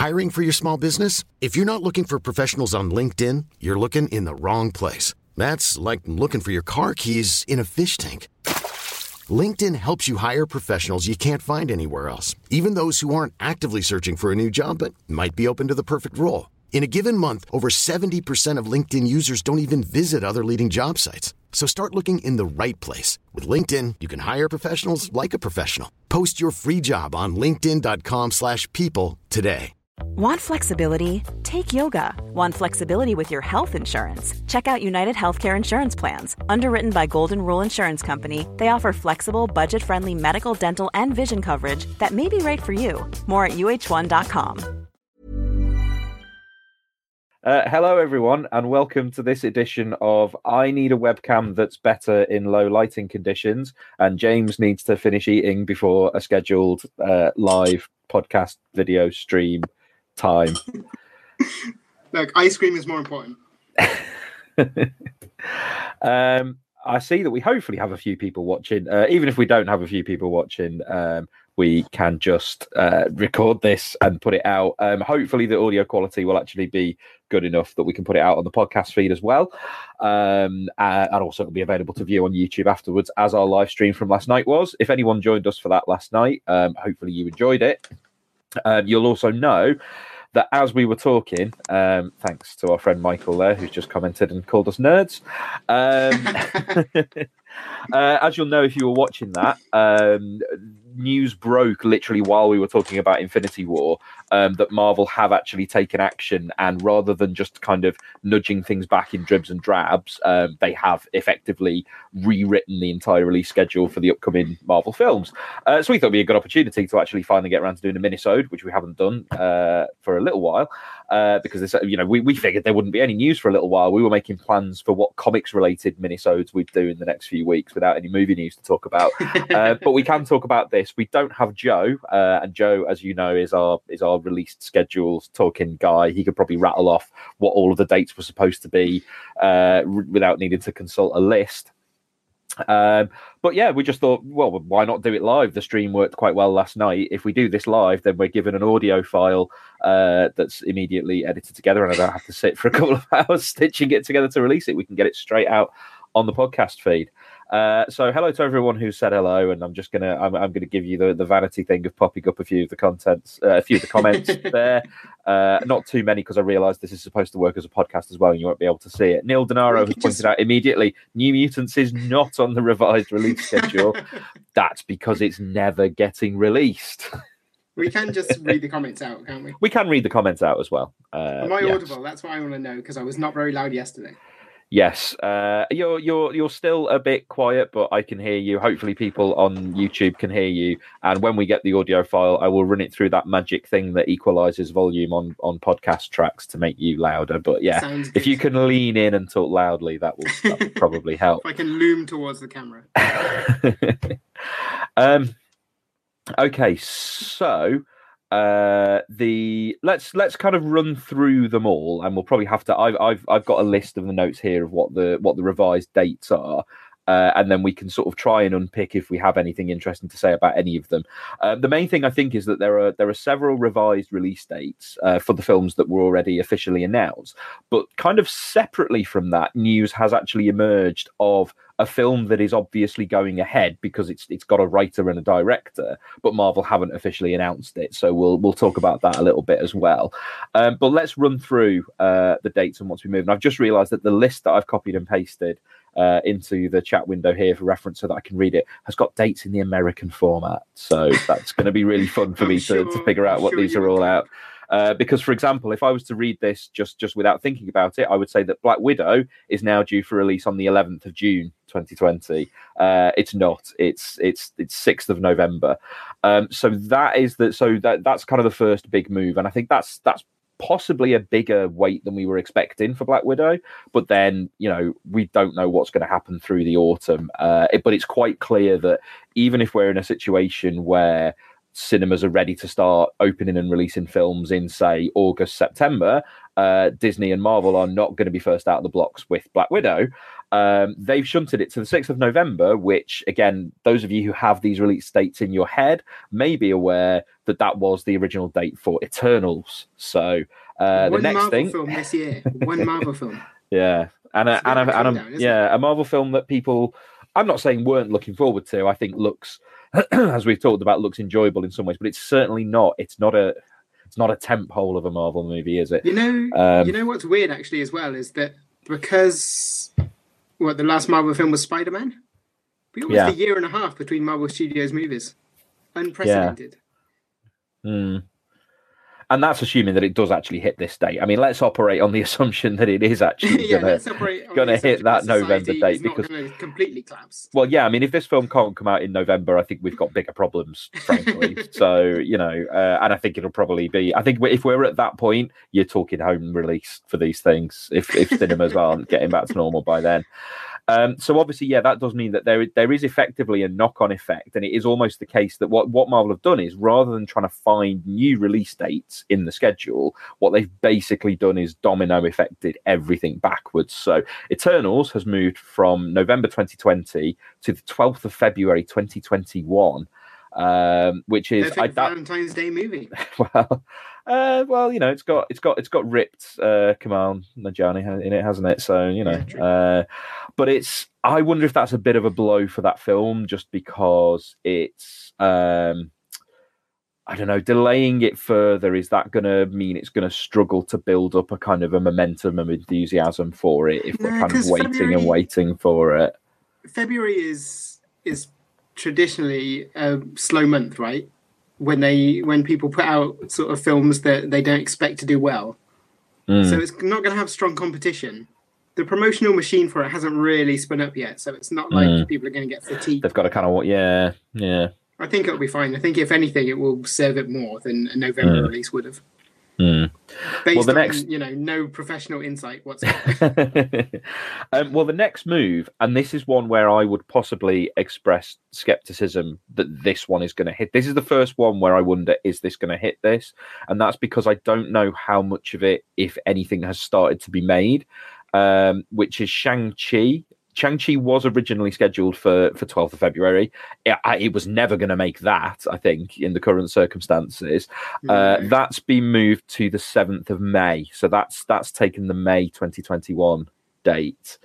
Hiring for your small business? If you're not looking for professionals on LinkedIn, you're looking in the wrong place. That's like looking for your car keys in a fish tank. LinkedIn helps you hire professionals you can't find anywhere else, even those who aren't actively searching for a new job but might be open to the perfect role. In a given month, over 70% of LinkedIn users don't even visit other leading job sites. So start looking in the right place. With LinkedIn, you can hire professionals like a professional. Post your free job on linkedin.com/people today. Want flexibility? Take yoga. Want flexibility with your health insurance? Check out United Healthcare Insurance Plans. Underwritten by Golden Rule Insurance Company, they offer flexible, budget-friendly medical, dental, and vision coverage that may be right for you. More at uh1.com. Hello, everyone, and welcome to this edition of I Need a Webcam That's Better in Low Lighting Conditions, and James needs to finish eating before a scheduled live podcast video stream time. Look, ice cream is more important. I see that we hopefully have a few people watching. Even if we don't have a few people watching, we can just record this and put it out. Hopefully the audio quality will actually be good enough that we can put it out on the podcast feed as well. And also it'll be available to view on YouTube afterwards, as our live stream from last night was. If anyone joined us for that last night, hopefully you enjoyed it. You'll also know that as we were talking, thanks to our friend Michael there, who's just commented and called us nerds. As you'll know if you were watching that, news broke literally while we were talking about Infinity War, that Marvel have actually taken action, and rather than just kind of nudging things back in dribs and drabs, they have effectively rewritten the entire release schedule for the upcoming Marvel films. So we thought it'd be a good opportunity to actually finally get around to doing a minisode, which we haven't done for a little while, because this, we figured there wouldn't be any news for a little while. We were making plans for what comics-related minisodes we'd do in the next few weeks without any movie news to talk about. But we can talk about this. We don't have Joe, and Joe, as you know, is our released schedules talking guy. He could probably rattle off what all of the dates were supposed to be without needing to consult a list. But yeah, we just thought, well, why not do it live? The stream worked quite well last night. If we do this live, then we're given an audio file that's immediately edited together, and I don't have to sit for a couple of hours stitching it together to release it. We can get it straight out on the podcast feed. So hello to everyone who said hello, and I'm gonna give you the vanity thing of popping up a few of the comments there. Not too many, because I realised this is supposed to work as a podcast as well, and you won't be able to see it. Neil Denaro has pointed out immediately, New Mutants is not on the revised release schedule. That's because it's never getting released. We can just read the comments out, can't we? We can read the comments out as well. Am I audible? That's what I want to know, because I was not very loud yesterday. Yes, you're still a bit quiet, but I can hear you. Hopefully people on YouTube can hear you. And when we get the audio file, I will run it through that magic thing that equalizes volume on podcast tracks to make you louder. But yeah, if you can lean in and talk loudly, that will probably help. If I can loom towards the camera. Okay, so let's kind of run through them all, and we'll probably have to. I've got a list of the notes here of what the revised dates are, and then we can sort of try and unpick if we have anything interesting to say about any of them. The main thing I think is that there are several revised release dates for the films that were already officially announced, but kind of separately from that, news has actually emerged of a film that is obviously going ahead because it's got a writer and a director, but Marvel haven't officially announced it. So we'll talk about that a little bit as well. But let's run through the dates and what's been moved. And I've just realised that the list that I've copied and pasted into the chat window here for reference so that I can read it has got dates in the American format. So that's going to be really fun for me to figure out what these are all out. Because, for example, if I was to read this just without thinking about it, I would say that Black Widow is now due for release on the 11th of June, 2020. It's not. It's 6th of November. So that's kind of the first big move, and I think that's possibly a bigger wait than we were expecting for Black Widow. But then, we don't know what's going to happen through the autumn. But it's quite clear that even if we're in a situation where cinemas are ready to start opening and releasing films in, say, August, September, Disney and Marvel are not going to be first out of the blocks with Black Widow. They've shunted it to the 6th of November, which, again, those of you who have these release dates in your head may be aware that that was the original date for Eternals. So the next Marvel thing, film this year, one Marvel film. Yeah, a Marvel film that people, I'm not saying weren't looking forward to. I think looks, as we've talked about, looks enjoyable in some ways, but it's certainly not. It's not a temp-hole of a Marvel movie, is it? You know what's weird actually as well is that because the last Marvel film was Spider-Man, we almost a year and a half between Marvel Studios movies, unprecedented. Yeah. And that's assuming that it does actually hit this date. I mean, let's operate on the assumption that it is actually going to hit that November date, because completely collapse. Well, yeah, I mean, if this film can't come out in November, I think we've got bigger problems, frankly. So, and I think it'll probably be. I think if we're at that point, you're talking home release for these things. If cinemas aren't getting back to normal by then. So obviously, that does mean that there is effectively a knock-on effect, and it is almost the case that what Marvel have done is, rather than trying to find new release dates in the schedule, what they've basically done is domino affected everything backwards. So Eternals has moved from November 2020 to the 12th of February 2021. Which is Valentine's Day movie. Well, it's got ripped Kamal Nanjiani in it, hasn't it? So but I wonder if that's a bit of a blow for that film, just because it's I don't know, delaying it further. Is that going to mean it's going to struggle to build up a kind of a momentum of enthusiasm for it if we're kind of waiting for it? February is traditionally a slow month, right? When people put out sort of films that they don't expect to do well. So it's not going to have strong competition. The promotional machine for it hasn't really spun up yet, so it's not like people are going to get fatigued. They've got to kind of, yeah. I think it'll be fine. I think if anything, it will serve it more than a November release would have. Based on no professional insight whatsoever. Well, the next move, and this is one where I would possibly express skepticism that this one is going to hit. This is the first one where I wonder, is this going to hit this? And that's because I don't know how much of it, if anything, has started to be made, which is Shang-Chi. Shang-Chi was originally scheduled for 12th of February. It was never going to make that, I think, in the current circumstances. That's been moved to the 7th of May. So that's taken the May 2021 date,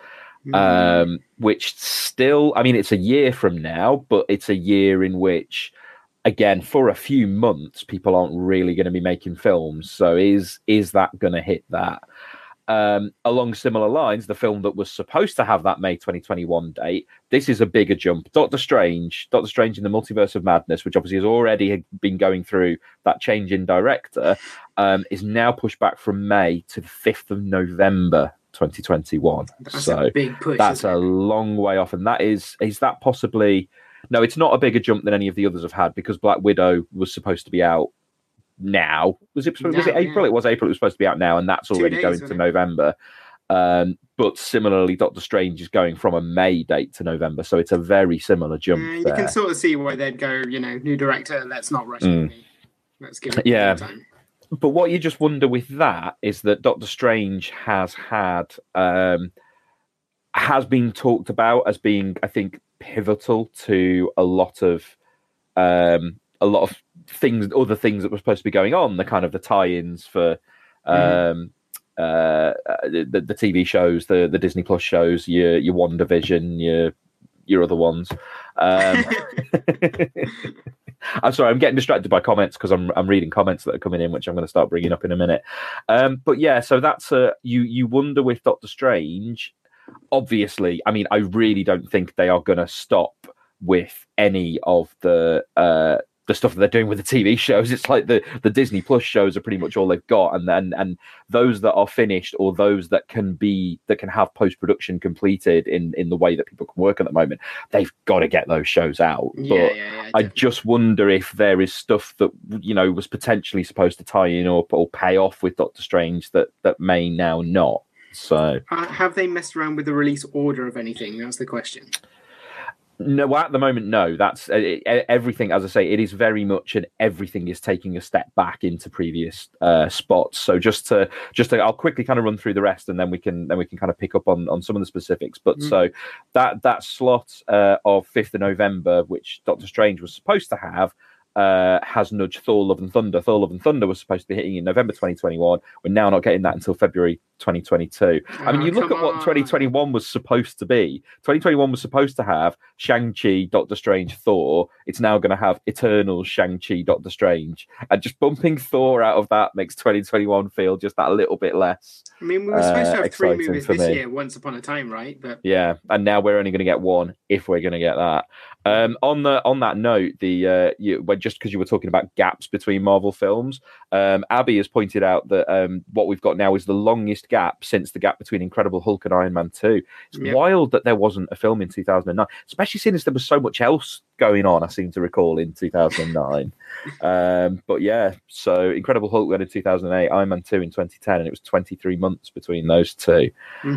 which still, I mean, it's a year from now, but it's a year in which, again, for a few months, people aren't really going to be making films. So is that going to hit that? Along similar lines, the film that was supposed to have that May 2021 date, this is a bigger jump. Doctor Strange in the Multiverse of Madness, which obviously has already been going through that change in director, is now pushed back from May to the 5th of November 2021. That's a big push. That's a long way off. And that is that possibly... No, it's not a bigger jump than any of the others have had, because Black Widow was supposed to be out now. Was it April? Yeah. It was April. It was supposed to be out now, and that's already going to November. But similarly, Doctor Strange is going from a May date to November, so it's a very similar jump. You can sort of see why they'd go, new director, let's not rush it. Let's give it time. But what you just wonder with that is that Doctor Strange has been talked about as being, I think, pivotal to a lot of things, other things that were supposed to be going on, the kind of the tie-ins for the TV shows, the Disney Plus shows, your WandaVision, your other ones. I'm sorry, I'm getting distracted by comments because I'm reading comments that are coming in, which I'm going to start bringing up in a minute. But yeah, so that's you wonder with Doctor Strange. Obviously, I mean, I really don't think they are going to stop with any of the stuff that they're doing with the TV shows. It's like the Disney Plus shows are pretty much all they've got, and those that are finished, or those that can have post-production completed in the way that people can work at the moment, they've got to get those shows out. But I just wonder if there is stuff that was potentially supposed to tie in or pay off with Doctor Strange that may now not. So have they messed around with the release order of anything? That's the question. No, well, at the moment, no. That's everything. As I say, it is very much, and everything is taking a step back into previous spots. So I'll quickly kind of run through the rest, and then we can kind of pick up on some of the specifics. But so that slot of 5th of November, which Doctor Strange was supposed to have, has nudged Thor: Love and Thunder. Thor: Love and Thunder was supposed to be hitting in November 2021. We're now not getting that until February 2022. I mean, you look at what 2021 was supposed to be. 2021 was supposed to have Shang-Chi, Doctor Strange, Thor. It's now going to have Eternals, Shang-Chi, Doctor Strange. And just bumping Thor out of that makes 2021 feel just that a little bit less. I mean, we were supposed to have 3 movies this year, once upon a time, right? But yeah, and now we're only going to get 1 if we're going to get that. On that note, just because you were talking about gaps between Marvel films, Abby has pointed out that what we've got now is the longest gap since the gap between Incredible Hulk and Iron Man 2. It's wild that there wasn't a film in 2009, especially since there was so much else going on, I seem to recall, in 2009. But yeah, so Incredible Hulk went in 2008, Iron Man 2 in 2010, and it was 23 months between those two.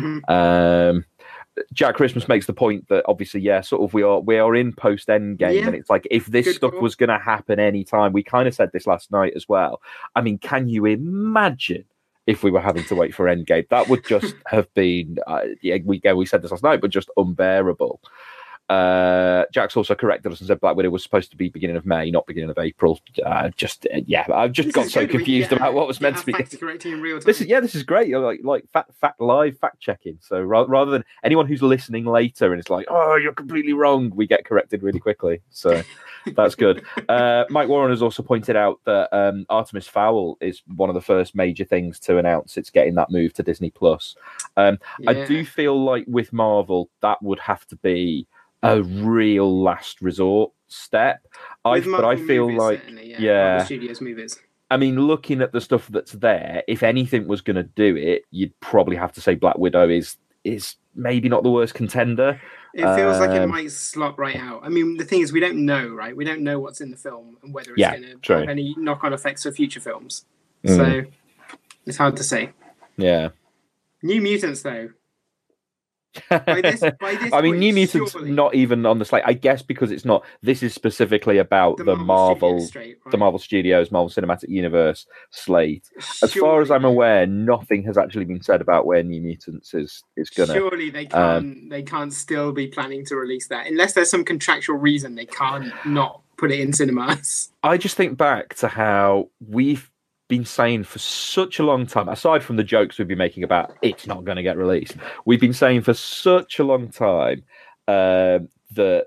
Jack Christmas makes the point that obviously, sort of we are in post Endgame, and it's like if this stuff was going to happen anytime, we kind of said this last night as well. I mean, can you imagine if we were having to wait for Endgame? That would just have been, we said this last night, but just unbearable. Jack's also corrected us and said Black Widow was supposed to be beginning of May, not beginning of April. I've just got so confused about what was meant to be. Correcting in real time. This is great. Like fact checking. So rather than anyone who's listening later and it's like, oh, you're completely wrong, we get corrected really quickly. So that's good. Mike Warren has also pointed out that Artemis Fowl is one of the first major things to announce it's getting that move to Disney Plus. I do feel like with Marvel that would have to be a real last resort step. I feel like Marvel Studios movies. I mean, looking at the stuff that's there, if anything was going to do it, you'd probably have to say Black Widow is maybe not the worst contender. It feels like it might slot right out. I mean, the thing is, we don't know, right? We don't know what's in the film and whether it's going to have any knock-on effects for future films. So it's hard to say. Yeah. New Mutants, though. By this I mean, New Mutants not even on the slate. I guess because it's not. This is specifically about the Marvel Studios, Marvel Cinematic Universe slate. As far as I'm aware, nothing has actually been said about where New Mutants is gonna. Surely they can't still be planning to release that unless there's some contractual reason they can't not put it in cinemas. I just think back to how we've been saying for such a long time, aside from the jokes we've been making about it's not going to get released, we've been saying for such a long time that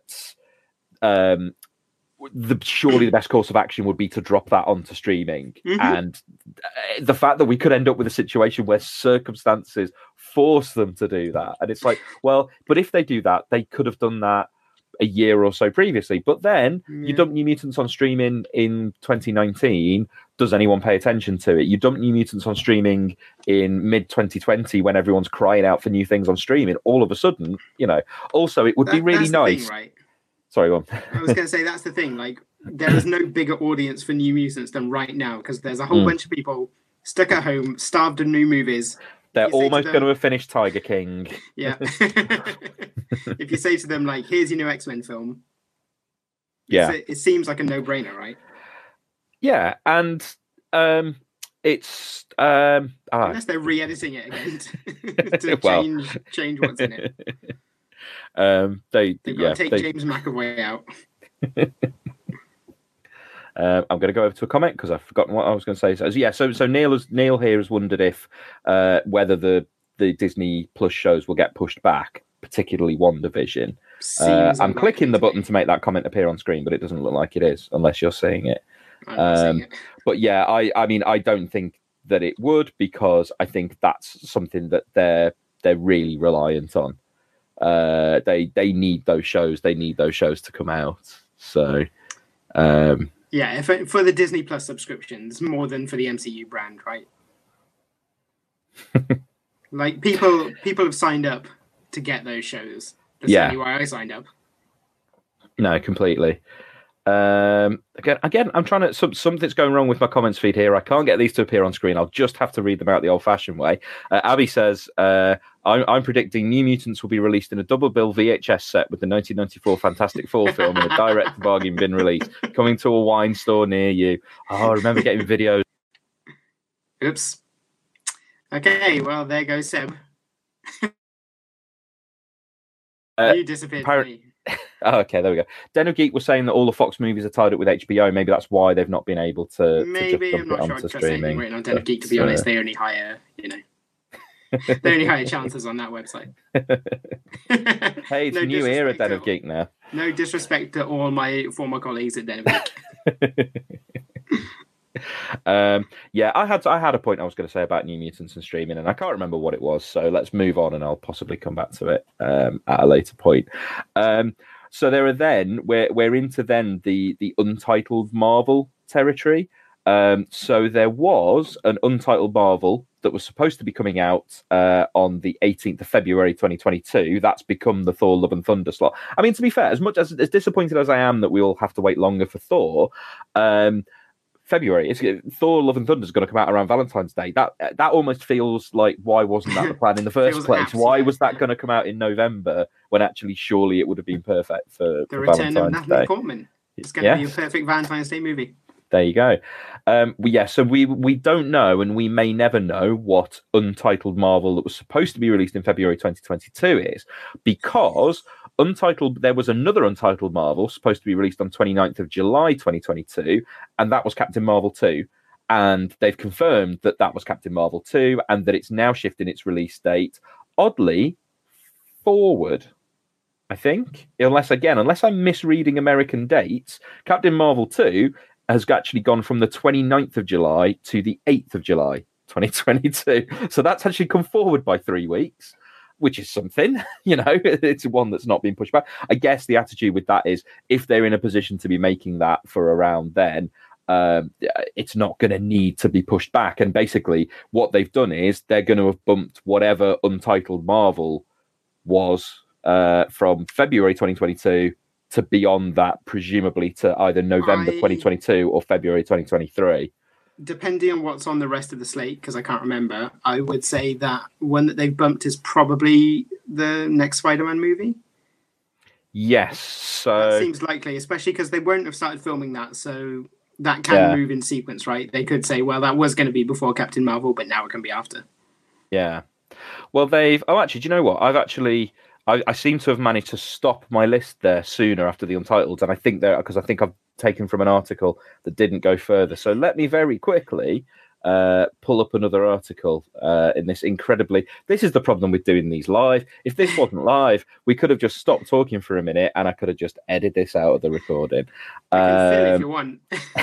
surely the best course of action would be to drop that onto streaming. And the fact that we could end up with a situation where circumstances force them to do that, and it's like, well, but if they do that, they could have done that a year or so previously. But then you dump New Mutants on streaming in 2019. Does anyone pay attention to it? You dump New Mutants on streaming in mid 2020 when everyone's crying out for new things on streaming. All of a sudden, also it would be really nice. Thing, right? Sorry, go on. I was going to say that's the thing. Like, there is no bigger audience for New Mutants than right now because there's a whole bunch of people stuck at home, starved of new movies. They're almost going to have finished Tiger King. Yeah. If you say to them, like, here's your new X-Men film. It seems like a no-brainer, right? Yeah, and it's... unless they're re-editing it again to change what's in it. They've got to take James McAvoy out. I'm going to go over to a comment because I've forgotten what I was going to say. So Neil here has wondered if whether the Disney Plus shows will get pushed back, particularly WandaVision. I'm clicking the button to make that comment appear on screen, but it doesn't look like it is unless you're seeing it. But yeah, I mean, I don't think that it would because I think that's something that they're really reliant on. They need those shows. They need those shows to come out. So. Yeah, for the Disney Plus subscriptions, more than for the MCU brand, right? Like people have signed up to get those shows. That's certainly why I signed up. No, completely. Again, I'm trying to. Something's going wrong with my comments feed here. I can't get these to appear on screen. I'll just have to read them out the old-fashioned way. Abby says, "I I'm predicting New Mutants will be released in a double bill VHS set with the 1994 Fantastic Four film in a direct bargain bin release, coming to a wine store near you. Oh, I remember getting videos. Oops. Okay, well, there goes Seb. You disappeared from me. Oh, okay, there we go. Den of Geek was saying that all the Fox movies are tied up with HBO. Maybe that's why they've not been able to. Maybe, to I'm not sure. I trust anything written on Den of Geek, to be honest. They only hire, they only hire chances on that website. Hey, it's a new era, Den of Geek now. No disrespect to all my former colleagues at Den of Geek. Yeah, I had a point I was going to say about New Mutants and streaming, and I can't remember what it was. So let's move on, and I'll possibly come back to it at a later point. So there are then we're into then the untitled Marvel territory. So there was an untitled Marvel that was supposed to be coming out on the 18th of February 2022. That's become the Thor Love and Thunder slot. I mean, to be fair, as much as disappointed as I am that we all have to wait longer for Thor, February, Thor Love and Thunder is going to come out around Valentine's Day. That almost feels like, why wasn't that the plan in the first place? Why was that going to come out in November when actually surely it would have been perfect for the return Valentine's of Natalie Day? Portman. It's going to be a perfect Valentine's Day movie. There you go. So we don't know, and we may never know what untitled Marvel that was supposed to be released in February 2022 is, because there was another untitled Marvel supposed to be released on 29th of July 2022, and that was Captain Marvel 2. And they've confirmed that was Captain Marvel 2, and that it's now shifting its release date, oddly, forward. I think, unless I'm misreading American dates, Captain Marvel 2 has actually gone from the 29th of July to the 8th of July 2022. So that's actually come forward by 3 weeks, which is something. It's one that's not been pushed back. I guess the attitude with that is, if they're in a position to be making that for around then, it's not going to need to be pushed back. And basically what they've done is they're going to have bumped whatever untitled Marvel was from February 2022 to beyond that, presumably to either November 2022 or February 2023. Depending on what's on the rest of the slate, because I can't remember, I would say that one that they've bumped is probably the next Spider-Man movie. Yes, so that seems likely, especially because they won't have started filming that, so that can move in sequence, right? They could say, well, that was going to be before Captain Marvel, but now it can be after. Yeah. Well, actually, do you know what? I seem to have managed to stop my list there sooner after the Untitled, and I think I've taken from an article that didn't go further. So let me very quickly pull up another article in this incredibly... This is the problem with doing these live. If this wasn't live, we could have just stopped talking for a minute, and I could have just edited this out of the recording. You can fill if you want.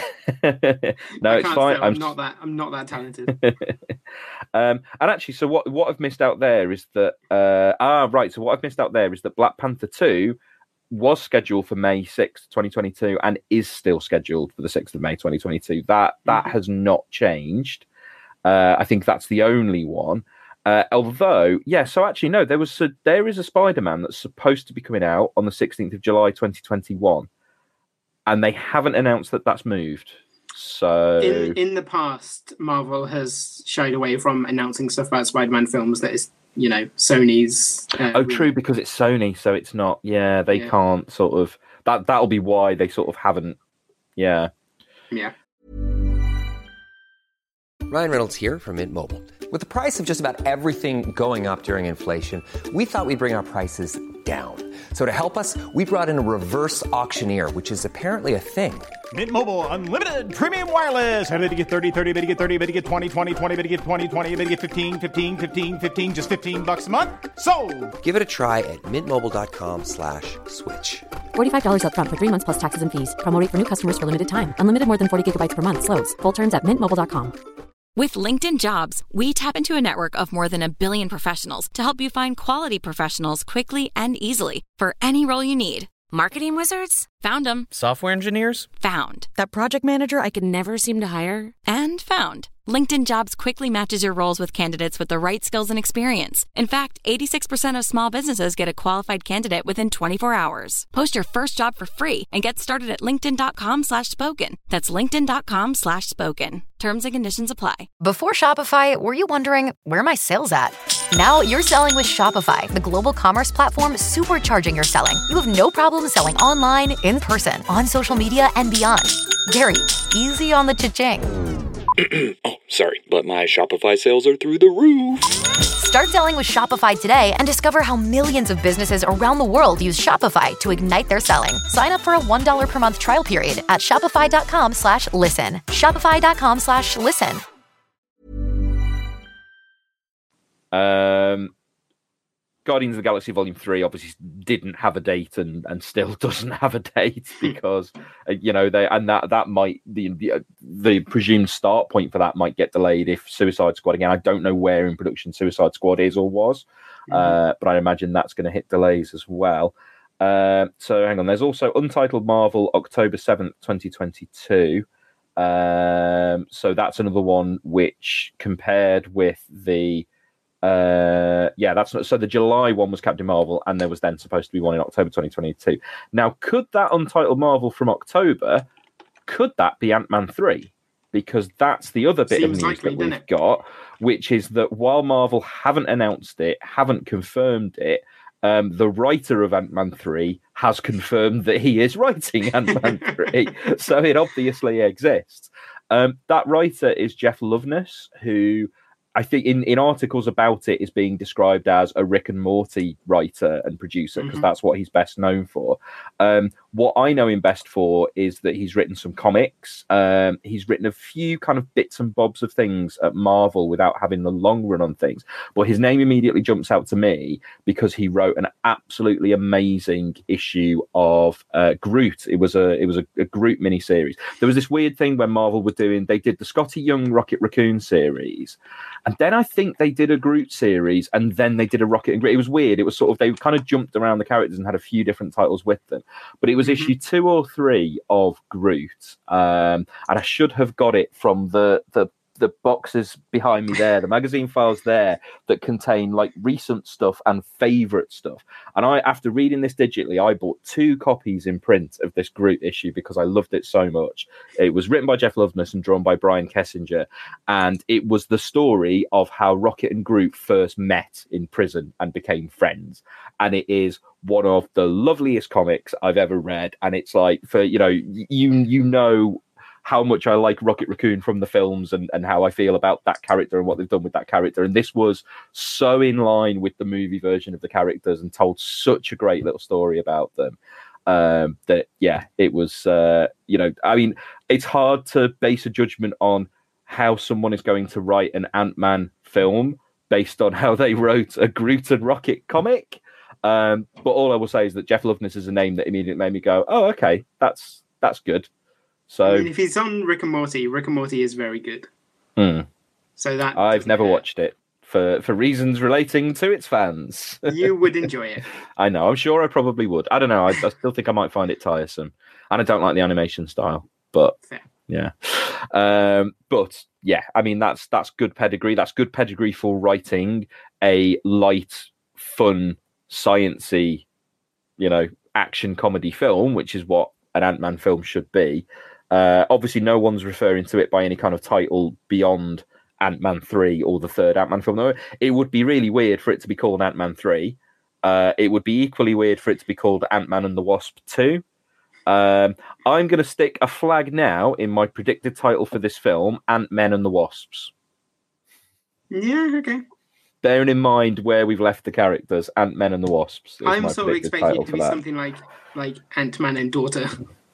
No, it's fine. I'm not that talented. And actually, so what I've missed out there is that So what I've missed out there is that Black Panther 2 was scheduled for May 6th, 2022, and is still scheduled for the 6th of May 2022. That has not changed. I think that's the only one. Although, so actually, no, there is a Spider-Man that's supposed to be coming out on the 16th of July 2021. And they haven't announced that that's moved. So in the past, Marvel has shied away from announcing stuff about Spider-Man films that is, Sony's. True, because it's Sony, so it's not. Yeah, they can't sort of. That'll be why they sort of haven't. Yeah. Yeah. Ryan Reynolds here from Mint Mobile. With the price of just about everything going up during inflation, we thought we'd bring our prices down. So to help us, we brought in a reverse auctioneer, which is apparently a thing. Mint Mobile Unlimited Premium Wireless. How to get 30, 30, bit to get 30, bit to get 20, 20, 20, bit to get 20, 20, bit to get 15, 15, 15, 15, just $15 a month? Sold! Give it a try at mintmobile.com/switch. $45 up front for 3 months plus taxes and fees. Promo rate for new customers for limited time. Unlimited more than 40 gigabytes per month. Slows full terms at mintmobile.com. With LinkedIn Jobs, we tap into a network of more than 1 billion professionals to help you find quality professionals quickly and easily for any role you need. Marketing wizards? Found them. Software engineers? Found. That project manager I could never seem to hire? And found. LinkedIn Jobs quickly matches your roles with candidates with the right skills and experience. In fact, 86% of small businesses get a qualified candidate within 24 hours. Post your first job for free and get started at linkedin.com/spoken. That's linkedin.com/spoken. Terms and conditions apply. Before Shopify, were you wondering, where are my sales at? Now you're selling with Shopify, the global commerce platform supercharging your selling. You have no problem selling online, in person, on social media, and beyond. Gary, easy on the cha-ching. Oh, sorry, but my Shopify sales are through the roof. Start selling with Shopify today and discover how millions of businesses around the world use Shopify to ignite their selling. Sign up for a $1 per month trial period at shopify.com/listen. Shopify.com/listen. Guardians of the Galaxy Volume 3 obviously didn't have a date and still doesn't have a date because that might the presumed start point for that might get delayed if Suicide Squad, again, I don't know where in production Suicide Squad is or was, but I imagine that's going to hit delays as well. So hang on, there's also Untitled Marvel October 7th 2022. So that's another one which, compared with the so the July one was Captain Marvel, and there was then supposed to be one in October 2022. Now, could that Untitled Marvel from October, could that be Ant-Man 3? Because that's the other bit of news that we've got, which is that while Marvel haven't announced it, haven't confirmed it, the writer of Ant-Man 3 has confirmed that he is writing Ant-Man 3. So it obviously exists. That writer is Jeff Loveness, who I think in articles about it is being described as a Rick and Morty writer and producer, because that's what he's best known for. What I know him best for is that he's written some comics. He's written a few kind of bits and bobs of things at Marvel without having the long run on things. But his name immediately jumps out to me because he wrote an absolutely amazing issue of Groot. It was a Groot miniseries. There was this weird thing when Marvel were doing, they did the Scotty Young Rocket Raccoon series, and then I think they did a Groot series, and then they did a Rocket and Groot. It was weird. It was sort of, they kind of jumped around the characters and had a few different titles with them. But it was issue 2 or 3 of Groot, and I should have got it from the boxes behind me there, the magazine files there that contain like recent stuff and favorite stuff. And I, after reading this digitally, I bought 2 copies in print of this Groot issue because I loved it so much. It was written by Jeff Loveness and drawn by Brian Kessinger, and it was the story of how Rocket and Groot first met in prison and became friends. And it is one of the loveliest comics I've ever read. And it's like, for you know how much I like Rocket Raccoon from the films and how I feel about that character and what they've done with that character. And this was so in line with the movie version of the characters and told such a great little story about them. That, yeah, it was, I mean, it's hard to base a judgment on how someone is going to write an Ant-Man film based on how they wrote a Groot and Rocket comic. But all I will say is that Jeff Loveness is a name that immediately made me go, oh, okay, that's good. So, I mean, if he's on Rick and Morty is very good. So that I've never watched it for reasons relating to its fans. You would enjoy it. I know. I'm sure I probably would. I don't know. I still think I might find it tiresome, and I don't like the animation style. But fair. Yeah. But yeah, I mean that's good pedigree. That's good pedigree for writing a light, fun, sciencey, action comedy film, which is what an Ant-Man film should be. Obviously, no one's referring to it by any kind of title beyond Ant-Man 3 or the third Ant-Man film. No, it would be really weird for it to be called Ant-Man 3. It would be equally weird for it to be called Ant-Man and the Wasp 2. I'm going to stick a flag now in my predicted title for this film, Ant-Men and the Wasps. Yeah, okay. Bearing in mind where we've left the characters, Ant-Men and the Wasps. I'm sort of expecting it to be something like Ant-Man and Daughter.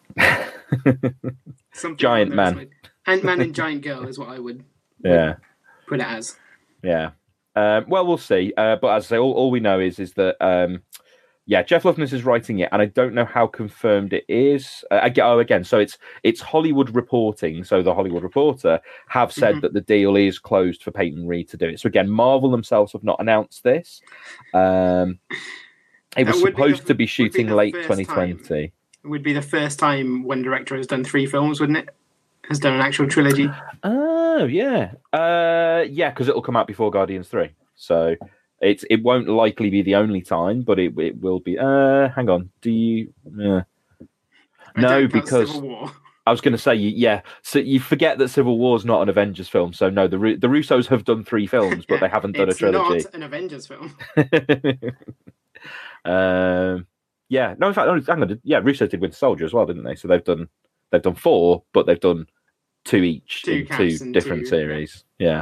Giant Man. Like Ant-Man and Giant Girl is what I would put it as. Yeah. Well, we'll see. But as I say, all we know is that Jeff Loveness is writing it, and I don't know how confirmed it is. Again, so it's Hollywood reporting. So the Hollywood Reporter have said that the deal is closed for Peyton Reed to do it. So again, Marvel themselves have not announced this. It was supposed to be shooting late 2020. It would be the first time one director has done 3 films, wouldn't it? Has done an actual trilogy. Oh, yeah. Because it'll come out before Guardians 3. So it won't likely be the only time, but it will be. Hang on. Do you... No, because... I was going to say, yeah. So you forget that Civil War's not an Avengers film. So no, the Russos have done 3 films, but they haven't done a trilogy. It's not an Avengers film. Yeah, no. In fact, hang on. Yeah, Russos did Winter Soldier as well, didn't they? So they've done 4, but they've done 2 each in 2 different series. Yeah.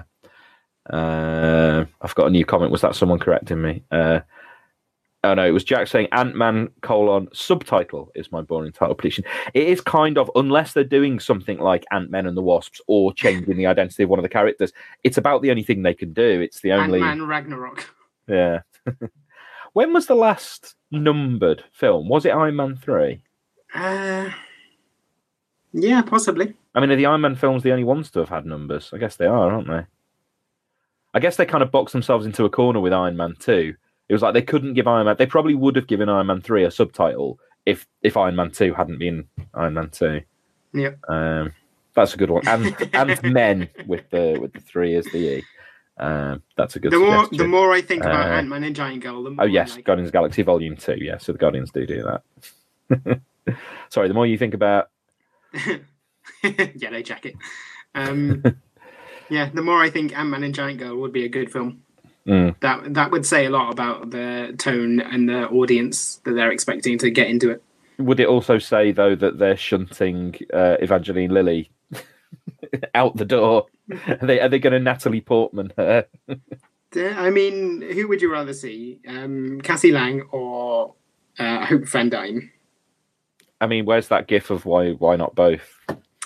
I've got a new comment. Was that someone correcting me? Oh no, it was Jack saying Ant-Man : subtitle is my boring title prediction. It is kind of, unless they're doing something like Ant-Man and the Wasps or changing the identity of one of the characters, it's about the only thing they can do. It's the only Ant-Man Ragnarok. Yeah. When was the last numbered film? Was it Iron Man 3? Yeah, possibly. I mean, are the Iron Man films the only ones to have had numbers? I guess they are, aren't they? I guess they kind of boxed themselves into a corner with Iron Man 2. It was like they couldn't give Iron Man... They probably would have given Iron Man 3 a subtitle if Iron Man 2 hadn't been Iron Man 2. Yeah. That's a good one. And Men with the 3 as the E. That's a good suggestion. The more I think about Ant-Man and Giant Girl, the more Guardians of the Galaxy Volume 2. Yeah, so the Guardians do that. Sorry, the more you think about... Yellow Jacket. Yeah, the more I think Ant-Man and Giant Girl would be a good film. That would say a lot about the tone and the audience that they're expecting to get into it. Would it also say, though, that they're shunting Evangeline Lilly out the door? Are they going to Natalie Portman her? I mean, who would you rather see? Cassie Lang or Hope Van Dyne? I mean, where's that gif of why not both?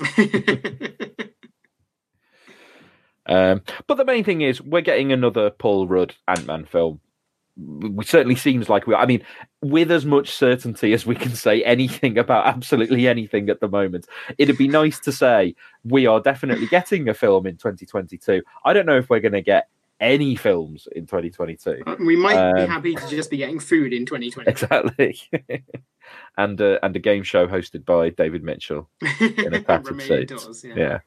But the main thing is we're getting another Paul Rudd Ant-Man film. It certainly seems like I mean, with as much certainty as we can say anything about absolutely anything at the moment, it'd be nice to say we are definitely getting a film in 2022. I don't know if we're going to get any films in 2022. We might be happy to just be getting food in 2020. Exactly. and a game show hosted by David Mitchell in a tattered suit.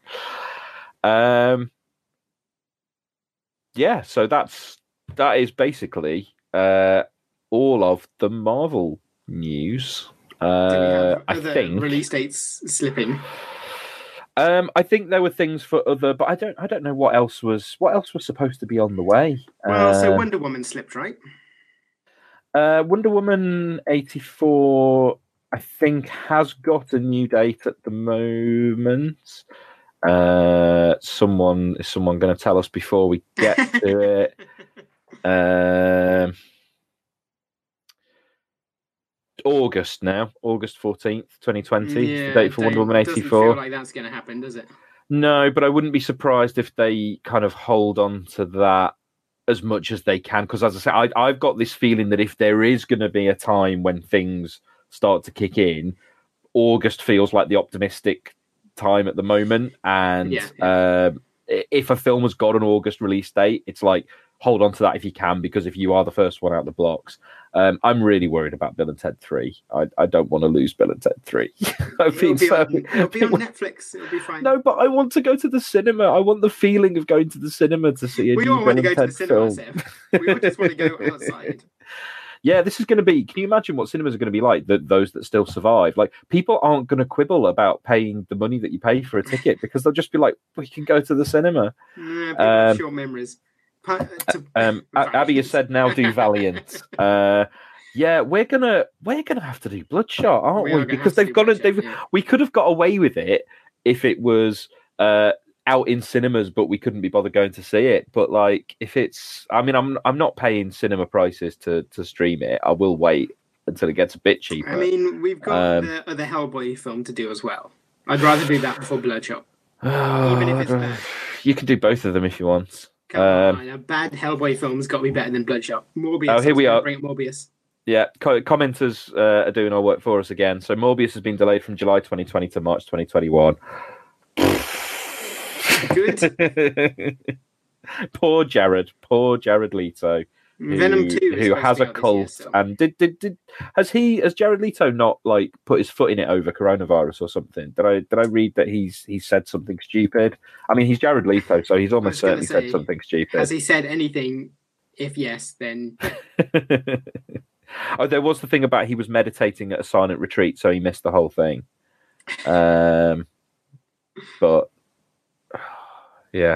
Yeah, so that is basically all of the Marvel news. I think release dates slipping. I think there were things for other, but I don't know what else was supposed to be on the way. Well, so Wonder Woman slipped, right? Wonder Woman 84, I think, has got a new date at the moment. Is someone going to tell us before we get to it? August 14th, 2020. Yeah, the date for Wonder Woman 84. Doesn't feel like that's going to happen, does it? No, but I wouldn't be surprised if they kind of hold on to that as much as they can. Because as I say, I've got this feeling that if there is going to be a time when things start to kick in, August feels like the optimistic time at the moment. And if a film has got an August release date, it's like, hold on to that if you can, because if you are the first one out the blocks, I'm really worried about Bill and Ted 3. I don't want to lose Bill and Ted 3. It'll be on Netflix. It'll be fine. No, but I want to go to the cinema. I want the feeling of going to the cinema to see a new Bill and Ted film. We just want to go outside. Yeah, this is going to be... Can you imagine what cinemas are going to be like, those that still survive? Like, people aren't going to quibble about paying the money that you pay for a ticket because they'll just be like, we can go to the cinema. Yeah, short memories. Abby has said now do Valiant. Yeah, we're gonna have to do Bloodshot, aren't we? Because we could have got away with it if it was out in cinemas, but we couldn't be bothered going to see it. But like, if it's, I mean, I'm not paying cinema prices to stream it. I will wait until it gets a bit cheaper. I mean, we've got the Hellboy film to do as well. I'd rather do that before Bloodshot, even if it's bad. You can do both of them if you want. Come on, a bad Hellboy film's got to be better than Bloodshot. Morbius. Oh, here we are. Bring Morbius. Yeah, commenters are doing our work for us again. So Morbius has been delayed from July 2020 to March 2021. Good. Poor Jared Leto. Venom 2 who has a cult, and has Jared Leto not like put his foot in it over coronavirus or something? Did I read that he's said something stupid? I mean, he's Jared Leto, so he's almost certainly said something stupid. Has he said anything? If yes, then oh, there was the thing about he was meditating at a silent retreat, so he missed the whole thing. But yeah.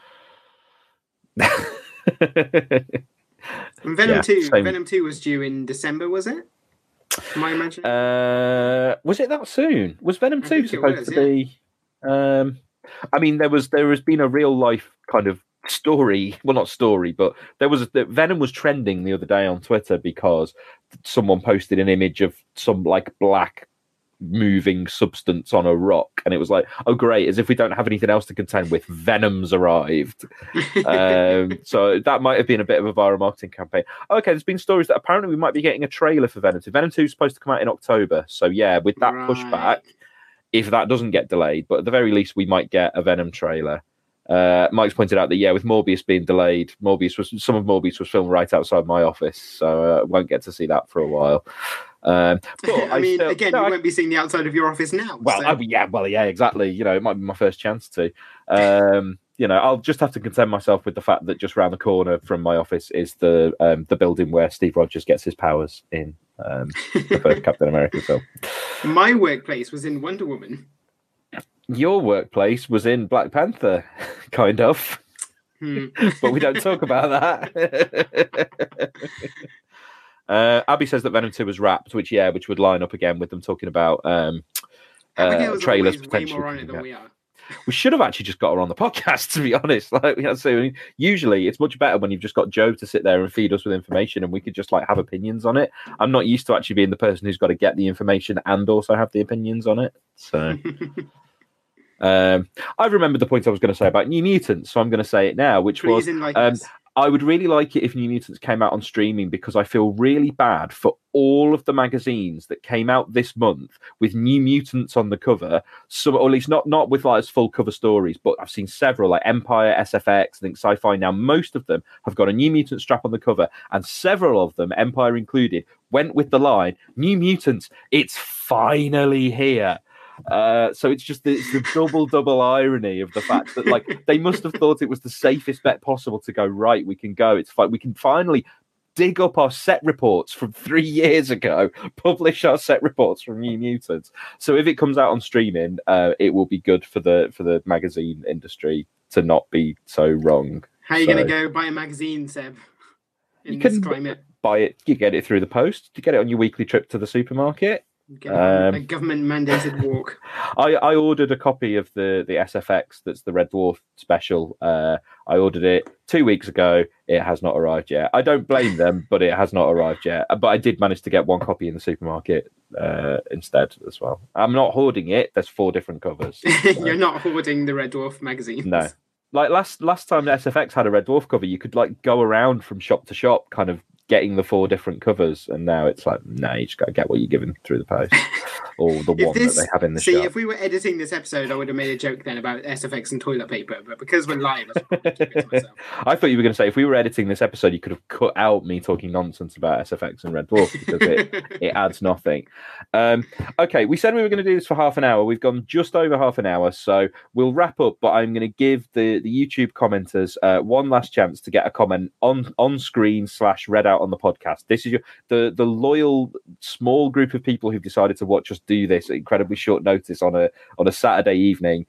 And Venom 2. same. Venom 2 was due in December, was it? Am I imagining? Was it that soon? Was Venom 2 supposed to be? I mean, there has been a real life kind of story. Well, not story, but Venom was trending the other day on Twitter because someone posted an image of some like black moving substance on a rock, and it was like, oh great, as if we don't have anything else to contend with, Venom's arrived. So that might have been a bit of a viral marketing campaign. Okay, there's been stories that apparently we might be getting a trailer for Venom 2. Venom 2 is supposed to come out in October, so yeah, with that pushback, if that doesn't get delayed, but at the very least we might get a Venom trailer. Mike's pointed out that with Morbius being delayed, some of Morbius was filmed right outside my office, so won't get to see that for a while. But I mean, you won't be seeing the outside of your office now. Well, so. Yeah, exactly. It might be my first chance to. I'll just have to content myself with the fact that just around the corner from my office is the building where Steve Rogers gets his powers in the first Captain America film. My workplace was in Wonder Woman. Your workplace was in Black Panther, kind of. But we don't talk about that. Abby says that Venom 2 was wrapped, which would line up again with them talking about trailers potentially. Way more on it than we are. We should have actually just got her on the podcast, to be honest. Usually it's much better when you've just got Joe to sit there and feed us with information, and we could just have opinions on it. I'm not used to actually being the person who's got to get the information and also have the opinions on it. So I remembered the point I was going to say about New Mutants, so I'm going to say it now, which was I would really like it if New Mutants came out on streaming, because I feel really bad for all of the magazines that came out this month with New Mutants on the cover, or at least not with as full cover stories, but I've seen several like Empire, SFX, I think Sci-Fi Now. Most of them have got a New Mutant strap on the cover, and several of them, Empire included, went with the line, New Mutants, it's finally here. So it's just the double irony of the fact that they must have thought it was the safest bet possible to go, right, we can go. It's fine. We can finally dig up our set reports from 3 years ago, publish our set reports from New Mutants. So if it comes out on streaming, it will be good for the magazine industry to not be so wrong. How are you going to go buy a magazine, Seb? In this climate? Buy it. You get it through the post. You get it on your weekly trip to the supermarket. A government mandated walk. I ordered a copy of the SFX that's the Red Dwarf special. I ordered it 2 weeks ago. It has not arrived yet. I don't blame them, but it has not arrived yet. But I did manage to get one copy in the supermarket instead as well. I'm not hoarding it. There's 4 different covers. So. You're not hoarding the Red Dwarf magazines. No. Like last time the SFX had a Red Dwarf cover, you could go around from shop to shop, kind of getting the 4 different covers, and now it's no, you just got to get what you're given through the post, or the one that they have in the shop. If we were editing this episode, I would have made a joke then about SFX and toilet paper, but because we're live, I should probably keep it to myself. I thought you were going to say, if we were editing this episode, you could have cut out me talking nonsense about SFX and Red Dwarf, because it adds nothing. Okay, we said we were going to do this for half an hour. We've gone just over half an hour, so we'll wrap up, but I'm going to give the YouTube commenters one last chance to get a comment on screen / read out on the podcast. This is the loyal small group of people who've decided to watch us do this at incredibly short notice on a Saturday evening.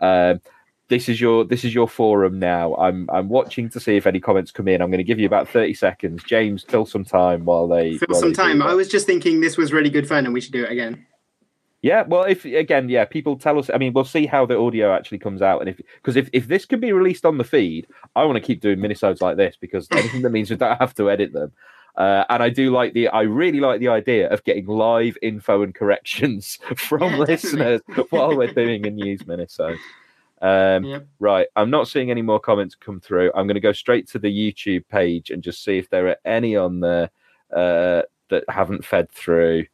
This is your forum now. I'm watching to see if any comments come in. I'm going to give you about 30 seconds. James, fill some time while they I was just thinking this was really good fun and we should do it again. Yeah, well, people tell us. I mean, we'll see how the audio actually comes out, and if this can be released on the feed, I want to keep doing minisodes like this, because anything that means we don't have to edit them. And I really like the idea of getting live info and corrections from listeners while we're doing a news minisode. Right, I'm not seeing any more comments come through. I'm going to go straight to the YouTube page and just see if there are any on there that haven't fed through.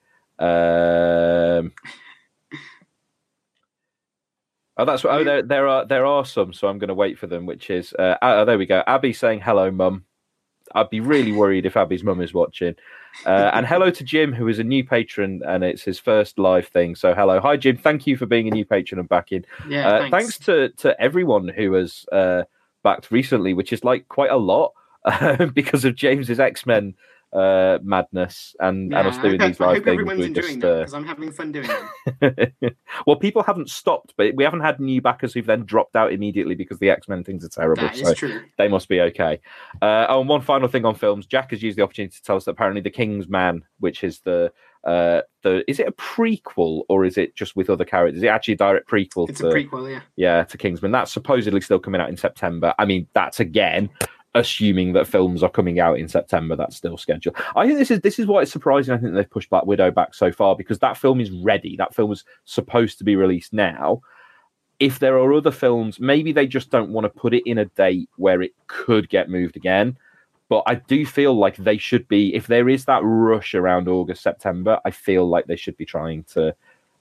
There are some, so I'm going to wait for them. Which is there we go. Abby saying hello, Mum. I'd be really worried if Abby's mum is watching. And hello to Jim, who is a new patron, and it's his first live thing. So hello, hi Jim. Thank you for being a new patron and backing. Yeah, thanks to everyone who has backed recently, which is quite a lot because of James's X-Men madness and us doing these live I hope things. everyone's enjoying that because I'm having fun doing them. Well, people haven't stopped, but we haven't had new backers who've then dropped out immediately because the X-Men things are terrible. That is true. They must be okay. And one final thing on films, Jack has used the opportunity to tell us that apparently The King's Man, which is is it a prequel or is it just with other characters? Is it actually a direct prequel? It's a prequel, yeah. Yeah, to Kingsman. That's supposedly still coming out in September. I mean, that's again assuming that films are coming out in September. That's still scheduled. I think this is why it's surprising. I think they've pushed Black Widow back so far because that film is ready. That film was supposed to be released now. If there are other films, maybe they just don't want to put it in a date where it could get moved again. But I do feel like they should be, if there is that rush around August, September, I feel like they should be trying to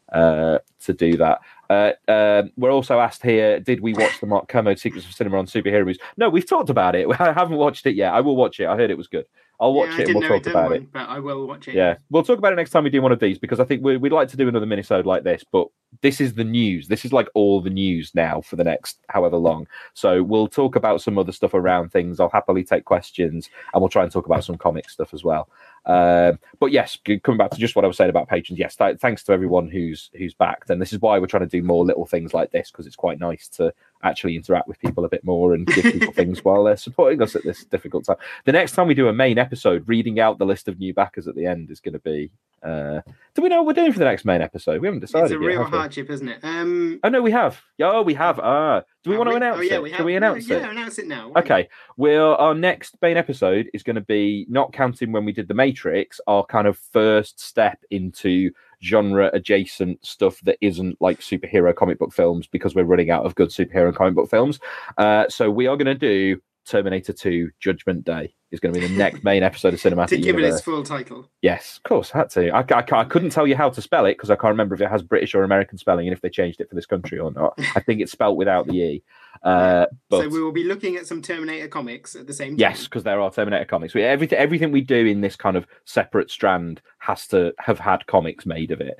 do that. We're also asked here, did we watch the Mark Kermode Secrets of Cinema on Superhero Movies? No, we've talked about it. I haven't watched it yet. I will watch it. I heard it was good. I'll watch it and we'll talk about it. But I will watch it. Yeah, we'll talk about it next time we do one of these because I think we'd like to do another minisode like this, but this is the news. This is like all the news now for the next however long. So we'll talk about some other stuff around things. I'll happily take questions and we'll try and talk about some comic stuff as well. But yes, coming back to just what I was saying about patrons, yes, thanks to everyone who's backed. And this is why we're trying to do more little things like this because it's quite nice to actually interact with people a bit more and give people things while they're supporting us at this difficult time. The next time we do a main episode, reading out the list of new backers at the end is going to be... do we know what we're doing for the next main episode? We haven't decided yet. It's a real yet, hardship, isn't it? Oh, no, we have. Oh, we have. Do we want to announce it? We have. Can we announce it? Yeah, announce it now. Okay. Our next main episode is going to be, not counting when we did The Matrix, our kind of first step into genre-adjacent stuff that isn't like superhero comic book films because we're running out of good superhero comic book films. So we are going to do Terminator 2 Judgment Day. Is going to be the next main episode of Cinematic to give Universe. it its full title. Yes, of course, I had to. I couldn't tell you how to spell it because I can't remember if it has British or American spelling and if they changed it for this country or not. I think it's spelt without the E. But, so we will be looking at some Terminator comics at the same time. Yes, because there are Terminator comics. Everything we do in this kind of separate strand has to have had comics made of it.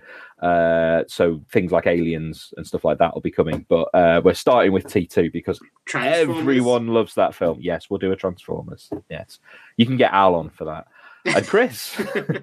So things like Aliens and stuff like that will be coming. But we're starting with T2 because everyone loves that film. Yes, we'll do a Transformers. Yes. You can get Al on for that. And Chris.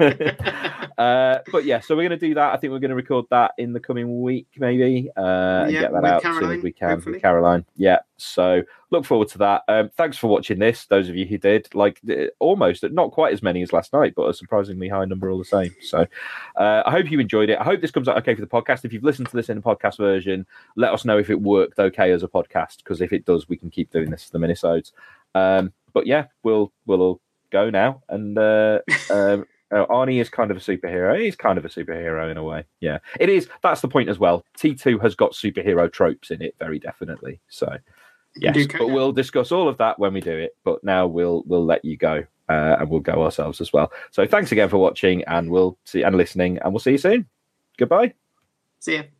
But yeah, so we're going to do that. I think we're going to record that in the coming week, maybe. And get that out as soon as we can with Caroline. Yeah, so look forward to that. Thanks for watching this, those of you who did. Like, almost, not quite as many as last night, but a surprisingly high number all the same. So I hope you enjoyed it. I hope this comes out okay for the podcast. If you've listened to this in a podcast version, let us know if it worked okay as a podcast, because if it does, we can keep doing this for the minisodes. But yeah, we'll all go now. And Arnie is kind of a superhero. He's kind of a superhero in a way. Yeah, it is. That's the point as well. T2 has got superhero tropes in it, very definitely. So yes, but we'll discuss all of that when we do it. But now we'll let you go, and we'll go ourselves as well. So thanks again for watching, and we'll see and listening, and we'll see you soon. Goodbye. See ya.